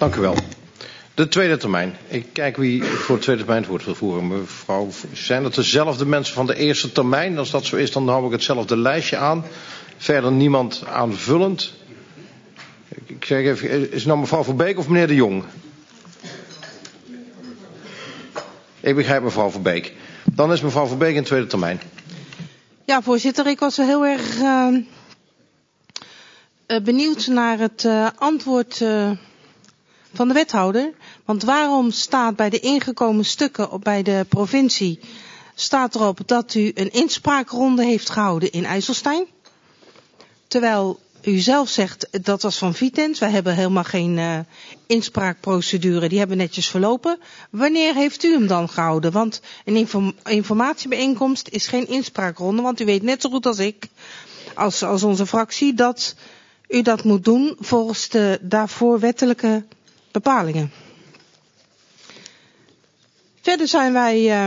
Dank u wel. De tweede termijn. Ik kijk wie voor de tweede termijn het woord wil voeren. Mevrouw, zijn het dezelfde mensen van de eerste termijn? Als dat zo is, dan hou ik hetzelfde lijstje aan. Verder niemand aanvullend. Ik zeg even, is het nou mevrouw Verbeek of meneer De Jong? Ik begrijp mevrouw Verbeek. Dan is mevrouw Verbeek in tweede termijn. Ja, voorzitter, ik was heel erg benieuwd naar het antwoord van de wethouder. Want waarom staat bij de ingekomen stukken bij de provincie, staat erop dat u een inspraakronde heeft gehouden in IJsselstein? Terwijl u zelf zegt, dat was van Vitens, wij hebben helemaal geen inspraakprocedure, die hebben netjes verlopen. Wanneer heeft u hem dan gehouden? Want een informatiebijeenkomst is geen inspraakronde, want u weet net zo goed als ik, als onze fractie, dat u dat moet doen volgens de daarvoor wettelijke bepalingen. Verder zijn wij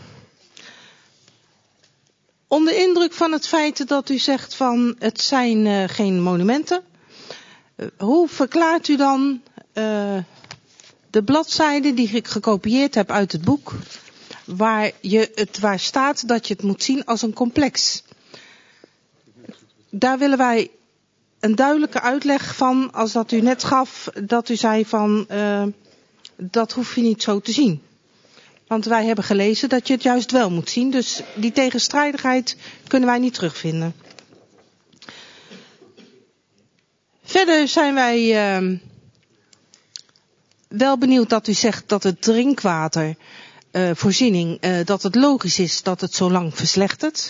onder indruk van het feit dat u zegt van het zijn geen monumenten. Hoe verklaart u dan de bladzijde die ik gekopieerd heb uit het boek, waar staat dat je het moet zien als een complex? Daar willen wij een duidelijke uitleg van, als dat u net gaf, dat u zei van dat hoef je niet zo te zien. Want wij hebben gelezen dat je het juist wel moet zien. Dus die tegenstrijdigheid kunnen wij niet terugvinden. Verder zijn wij wel benieuwd dat u zegt dat het drinkwatervoorziening, dat het logisch is dat het zo lang verslechtert.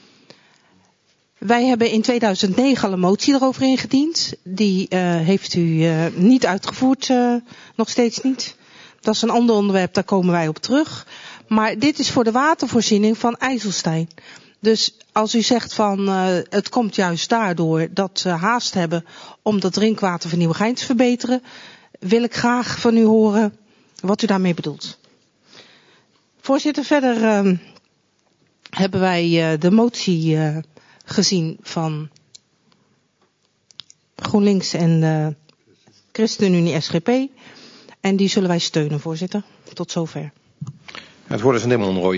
Wij hebben in 2009 al een motie erover ingediend. Die heeft u niet uitgevoerd, nog steeds niet. Dat is een ander onderwerp, daar komen wij op terug. Maar dit is voor de watervoorziening van IJsselstein. Dus als u zegt van het komt juist daardoor dat ze haast hebben om dat drinkwater van Nieuwegein te verbeteren, wil ik graag van u horen wat u daarmee bedoelt. Voorzitter, verder hebben wij de motie gezien van GroenLinks en ChristenUnie SGP. En die zullen wij steunen, voorzitter. Tot zover. Het woord is van de heer Monrooy.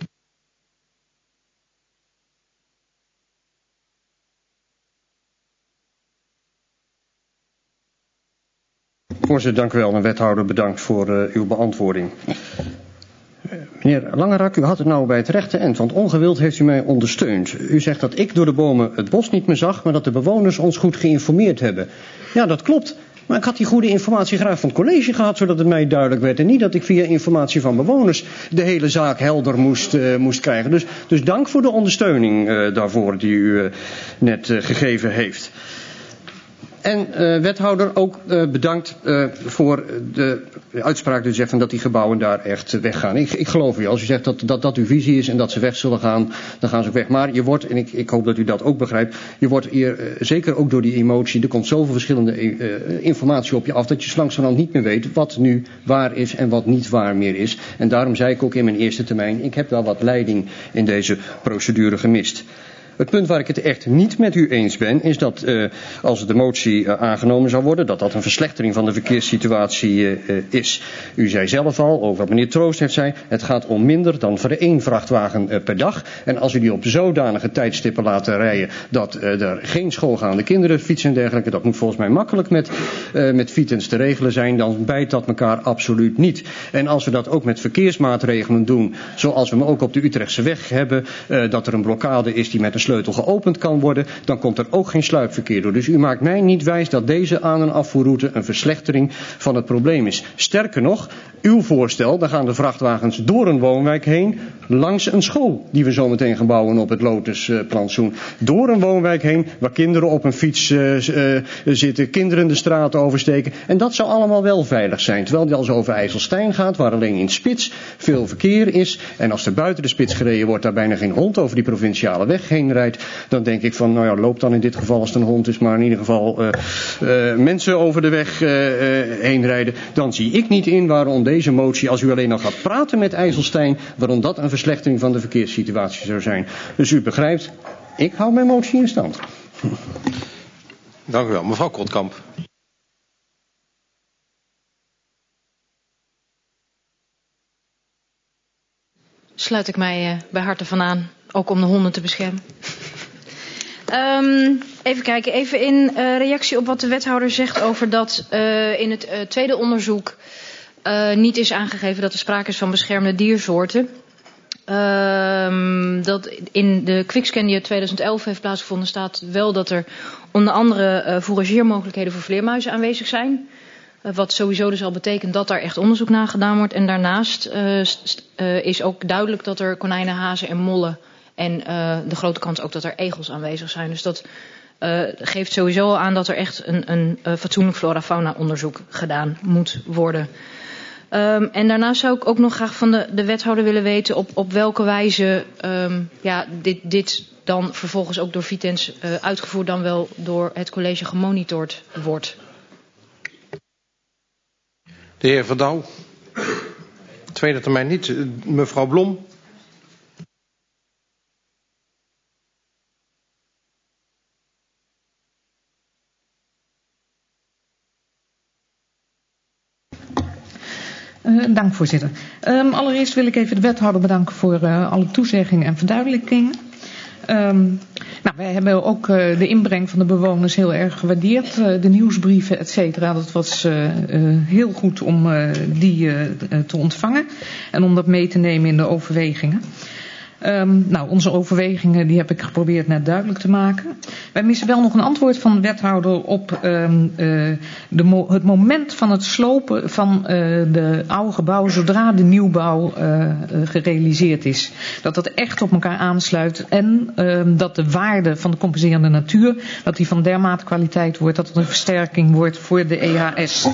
Voorzitter, dank u wel. En wethouder, bedankt voor uw beantwoording. Meneer Langerak, u had het nou bij het rechte eind, want ongewild heeft u mij ondersteund. U zegt dat ik door de bomen het bos niet meer zag, maar dat de bewoners ons goed geïnformeerd hebben. Ja, dat klopt. Maar ik had die goede informatie graag van het college gehad, zodat het mij duidelijk werd. En niet dat ik via informatie van bewoners de hele zaak helder moest krijgen. Dus dank voor de ondersteuning daarvoor die u net gegeven heeft. En wethouder, ook bedankt voor de uitspraak die zegt van dat die gebouwen daar echt weggaan. Ik geloof u, als u zegt dat uw visie is en dat ze weg zullen gaan, dan gaan ze ook weg. Maar je wordt, en ik hoop dat u dat ook begrijpt, je wordt hier zeker ook door die emotie, er komt zoveel verschillende informatie op je af, dat je langzamerhand niet meer weet wat nu waar is en wat niet waar meer is. En daarom zei ik ook in mijn eerste termijn, ik heb wel wat leiding in deze procedure gemist. Het punt waar ik het echt niet met u eens ben, is dat als de motie aangenomen zou worden, dat een verslechtering van de verkeerssituatie is. U zei zelf al, ook wat meneer Troost heeft zei, het gaat om minder dan voor 1 vrachtwagen per dag. En als u die op zodanige tijdstippen laat rijden dat er geen schoolgaande kinderen fietsen en dergelijke, dat moet volgens mij makkelijk met Vitens te regelen zijn, dan bijt dat elkaar absoluut niet. En als we dat ook met verkeersmaatregelen doen, zoals we hem ook op de Utrechtse weg hebben, dat er een blokkade is die met een sleutel geopend kan worden, dan komt er ook geen sluipverkeer door. Dus u maakt mij niet wijs dat deze aan- en afvoerroute een verslechtering van het probleem is. Sterker nog, uw voorstel, dan gaan de vrachtwagens door een woonwijk heen, langs een school die we zo meteen gaan bouwen op het Lotusplantsoen. Door een woonwijk heen, waar kinderen op een fiets zitten, kinderen de straat oversteken. En dat zou allemaal wel veilig zijn. Terwijl het als over IJsselstein gaat, waar alleen in spits veel verkeer is. En als er buiten de spits gereden wordt, daar bijna geen hond over die provinciale weg heen rijdt, dan denk ik van, nou ja, loop dan in dit geval als het een hond is, maar in ieder geval mensen over de weg heen rijden. Dan zie ik niet in waarom deze motie, als u alleen nog gaat praten met IJsselstein, waarom dat een verslechtering van de verkeerssituatie zou zijn. Dus u begrijpt, ik hou mijn motie in stand. Dank u wel. Mevrouw Krotkamp. sluit ik mij bij harte van aan. Ook om de honden te beschermen. Even kijken. Even in reactie op wat de wethouder zegt over dat in het tweede onderzoek niet is aangegeven dat er sprake is van beschermde diersoorten. Dat in de quickscan die uit 2011 heeft plaatsgevonden staat wel dat er onder andere fourageermogelijkheden voor vleermuizen aanwezig zijn. Wat sowieso dus al betekent dat daar echt onderzoek naar gedaan wordt. En daarnaast is ook duidelijk dat er konijnen, hazen en mollen en de grote kans ook dat er egels aanwezig zijn. Dus dat geeft sowieso al aan dat er echt een fatsoenlijk flora-fauna onderzoek gedaan moet worden. En daarnaast zou ik ook nog graag van de wethouder willen weten op welke wijze dit dan vervolgens ook door Vitens uitgevoerd dan wel door het college gemonitord wordt. De heer Verdouw. Tweede termijn niet. Mevrouw Blom. Dank, voorzitter. Allereerst wil ik even de wethouder bedanken voor alle toezeggingen en verduidelijkingen. Wij hebben ook de inbreng van de bewoners heel erg gewaardeerd. De nieuwsbrieven, et cetera. Dat was heel goed om die te ontvangen. En om dat mee te nemen in de overwegingen. Onze overwegingen die heb ik geprobeerd net duidelijk te maken. Wij missen wel nog een antwoord van de wethouder op het moment van het slopen van de oude gebouwen zodra de nieuwbouw gerealiseerd is. Dat dat echt op elkaar aansluit en dat de waarde van de compenserende natuur, dat die van dermate kwaliteit wordt dat het een versterking wordt voor de EHS.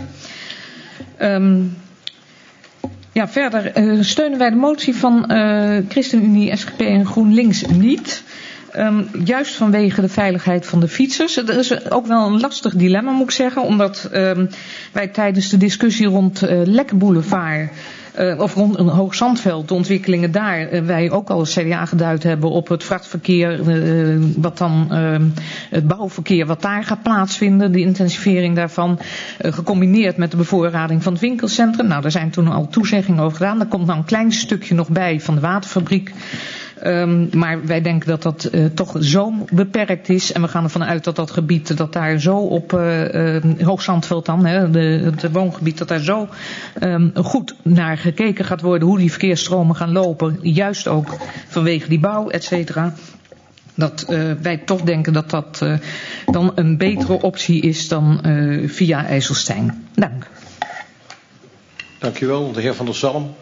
Verder steunen wij de motie van ChristenUnie, SGP en GroenLinks niet. Juist vanwege de veiligheid van de fietsers. Dat is ook wel een lastig dilemma, moet ik zeggen. Omdat wij tijdens de discussie rond Lek Boulevard of rond een Hoogzandveld, de ontwikkelingen daar, wij ook al als CDA geduid hebben op het vrachtverkeer, wat dan het bouwverkeer wat daar gaat plaatsvinden, de intensivering daarvan, gecombineerd met de bevoorrading van het winkelcentrum. Daar zijn toen al toezeggingen over gedaan. Er komt nou een klein stukje nog bij van de waterfabriek. Maar wij denken dat dat toch zo beperkt is. En we gaan ervan uit dat dat gebied, dat daar zo op Hoogzandveld dan, het woongebied, dat daar zo goed naar gekeken gaat worden hoe die verkeersstromen gaan lopen. Juist ook vanwege die bouw, et cetera. Dat wij toch denken dat dat dan een betere optie is dan via IJsselstein. Dank. Dank u wel, de heer Van der Zalm.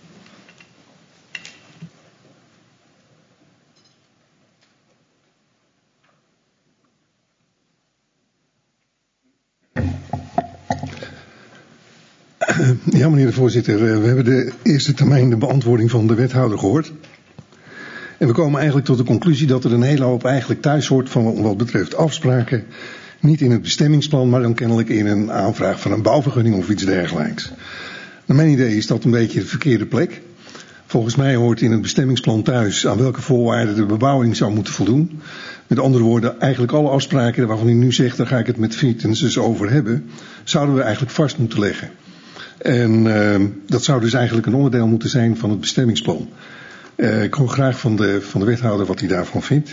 Ja, meneer de voorzitter, we hebben de eerste termijn de beantwoording van de wethouder gehoord. En we komen eigenlijk tot de conclusie dat er een hele hoop eigenlijk thuis hoort van wat betreft afspraken. Niet in het bestemmingsplan, maar dan kennelijk in een aanvraag van een bouwvergunning of iets dergelijks. Naar mijn idee is dat een beetje de verkeerde plek. Volgens mij hoort in het bestemmingsplan thuis aan welke voorwaarden de bebouwing zou moeten voldoen. Met andere woorden, eigenlijk alle afspraken waarvan u nu zegt, daar ga ik het met Vitens dus over hebben, zouden we eigenlijk vast moeten leggen. En dat zou dus eigenlijk een onderdeel moeten zijn van het bestemmingsplan. Ik hoor graag van de wethouder wat hij daarvan vindt.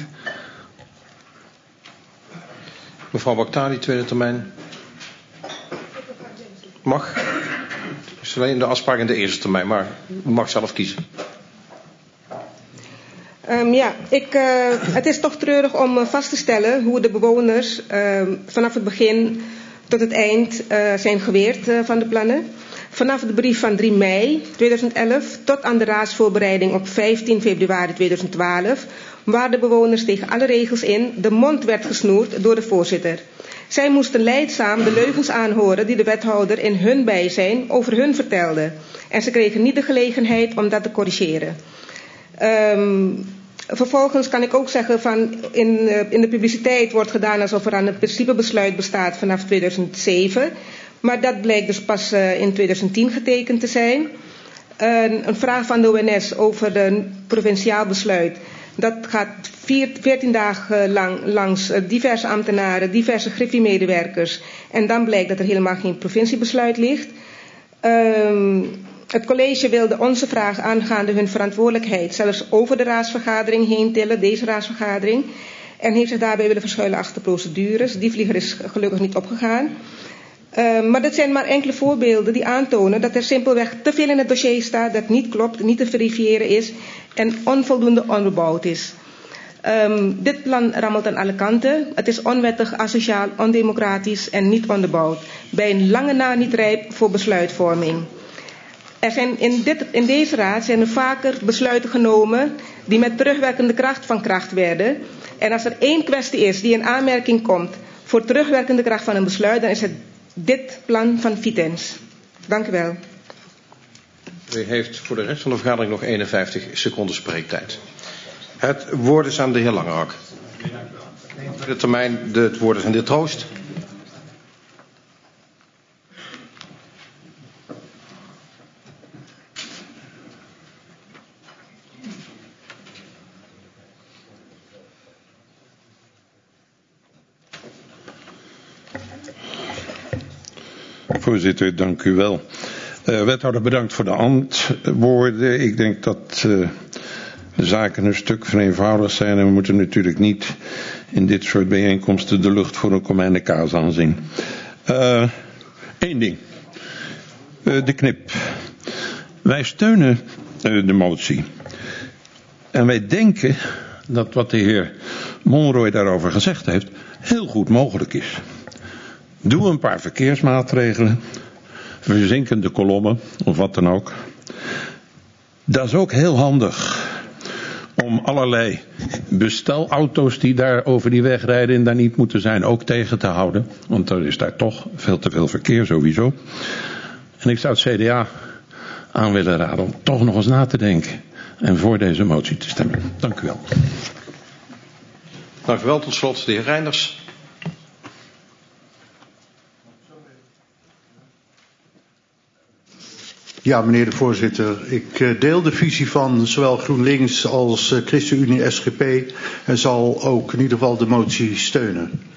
Mevrouw Baktali, tweede termijn. Mag. Het is alleen de afspraak in de eerste termijn, maar u mag zelf kiezen. Het is toch treurig om vast te stellen hoe de bewoners vanaf het begin tot het eind zijn geweerd van de plannen. Vanaf de brief van 3 mei 2011 tot aan de raadsvoorbereiding op 15 februari 2012, waar de bewoners tegen alle regels in de mond werd gesnoerd door de voorzitter. Zij moesten lijdzaam de leugens aanhoren die de wethouder in hun bijzijn over hun vertelde. En ze kregen niet de gelegenheid om dat te corrigeren. Vervolgens kan ik ook zeggen van in de publiciteit wordt gedaan alsof er aan een principebesluit bestaat vanaf 2007. Maar dat blijkt dus pas in 2010 getekend te zijn. Een vraag van de ONS over een provinciaal besluit. Dat gaat 14 dagen lang langs diverse ambtenaren, diverse Griffie-medewerkers. En dan blijkt dat er helemaal geen provinciebesluit ligt. Het college wilde onze vraag aangaande hun verantwoordelijkheid zelfs over de raadsvergadering heen tillen, deze raadsvergadering. En heeft zich daarbij willen verschuilen achter procedures. Die vlieger is gelukkig niet opgegaan. Maar dit zijn maar enkele voorbeelden die aantonen dat er simpelweg te veel in het dossier staat dat niet klopt, niet te verifiëren is en onvoldoende onderbouwd is. Dit plan rammelt aan alle kanten. Het is onwettig, asociaal, ondemocratisch en niet onderbouwd. Bij een lange na niet rijp voor besluitvorming. Er zijn in deze raad zijn er vaker besluiten genomen die met terugwerkende kracht van kracht werden. En als er één kwestie is die in aanmerking komt voor terugwerkende kracht van een besluit, dan is het dit plan van Vitens. Dank u wel. U heeft voor de rest van de vergadering nog 51 seconden spreektijd. Het woord is aan de heer Langerak. De termijn, het woord is aan de heer Troost. Voorzitter, dank u wel. Wethouder, bedankt voor de antwoorden. Ik denk dat de zaken een stuk vereenvoudigd zijn en we moeten natuurlijk niet in dit soort bijeenkomsten de lucht voor een komijn de kaas aanzien. Eén ding. De knip. Wij steunen de motie. En wij denken dat wat de heer Monroy daarover gezegd heeft heel goed mogelijk is. Doe een paar verkeersmaatregelen, verzinkende kolommen of wat dan ook. Dat is ook heel handig om allerlei bestelauto's die daar over die weg rijden en daar niet moeten zijn ook tegen te houden. Want er is daar toch veel te veel verkeer sowieso. En ik zou het CDA aan willen raden om toch nog eens na te denken en voor deze motie te stemmen. Dank u wel. Dank u wel. Tot slot de heer Reinders. Ja, meneer de voorzitter. Ik deel de visie van zowel GroenLinks als ChristenUnie SGP en zal ook in ieder geval de motie steunen.